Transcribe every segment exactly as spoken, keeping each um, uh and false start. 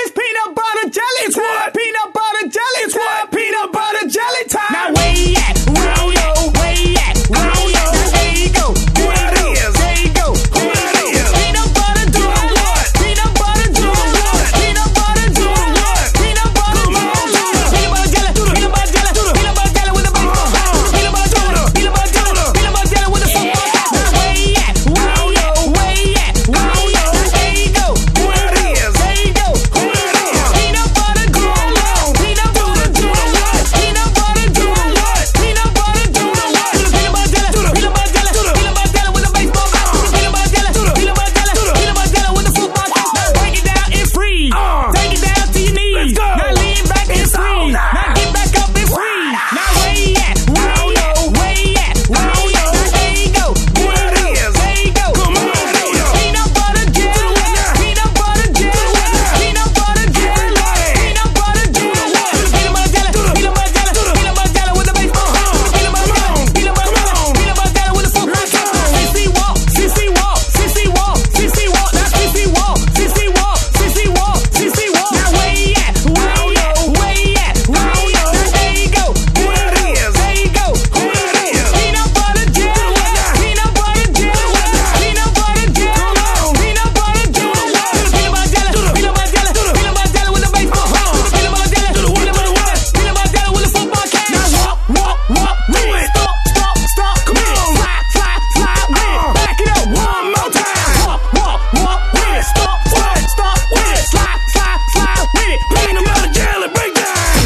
It's peanut butter jelly It's time. what? Peanut butter jelly It's time. what? Peanut butter jelly time. Now where you at? Where you at? Where you at? Where you at? There you go. Who that is? There you go. Who that is? Peanut butter Doing jelly. what? Peanut butter jelly. what? Peanut butter Doing jelly. what? Peanut butter Come on, jelly. do it. Peanut butter jelly. Peanut butter jelly. Peanut butter jelly with a baseball bat. Peanut butter jelly. Peanut butter jelly. Peanut butter jelly with a football bat. Now where you at? Where you at? Where you at? Where you at? There you go. Who that is? There you go. Who that is? Peanut butter jelly. Peanut butter jelly. Peanut butter jelly. Peanut butter jelly. Peanut butter jelly. Peanut butter jelly. Peanut butter jelly with a baseball bat. Peanut butter jelly. Peanut butter jelly. Peanut butter jelly with a football bat. Now break it down and freeze. Uh. Take it down to your knees. Let's go. Now lean back and It's on freeze. now. Now get back up and freeze. Now where you at? Where you at? Where you at? Where you at? There you go. Who that is? There you go. Come on, do it. Peanut butter jelly. Peanut butter jelly. Peanut butter jelly. Peanut butter jelly. Peanut butter jelly. Peanut butter jelly. Peanut butter jelly with a baseball bat. Peanut butter jelly. Peanut butter jelly. Peanut butter jelly with a football bat. Sissy walk. Sissy walk. Sissy walk. Sissy walk. Now Sissy walk. Sissy walk. Sissy walk. Sissy walk. Now where you at? Where you at? Where you at? Where you at? There you go. Who that is? There you go. Who that is? Peanut butter jelly. Peanut butter jelly. Peanut butter jelly. Peanut butter jelly. Peanut butter jelly. Peanut butter jelly. Peanut butter jelly with a baseball bat. Peanut butter jelly. Peanut butter jelly. Peanut butter jelly with a football cap. Now walk, walk, walk. Do it. Stop, stop, stop. Come with it. on. Slide, slide, slide with it. Uh. Back it up. One more time. Walk, walk, walk with it. Stop, stop, stop with it. Slide, slide, slide with it. Peanut butter jelly breakdown.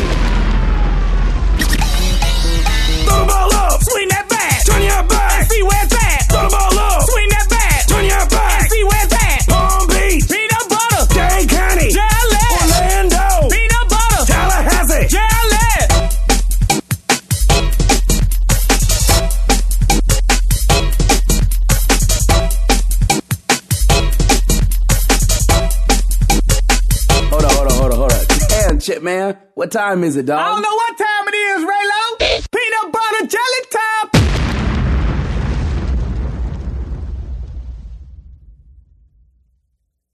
Throw the ball up. Swing that bat. Turn your back. See where it's at. Throw the ball up. Swing that bat. Turn your back. See where it's at. Palm Beach. Peanut butter. Dade County. Jelly. Orlando. Peanut butter. Tallahassee. Jelly. Hold on, hold on, hold on, hold on. Damn, Chip, man. What time is it, dog? I don't know what time it is, Ray.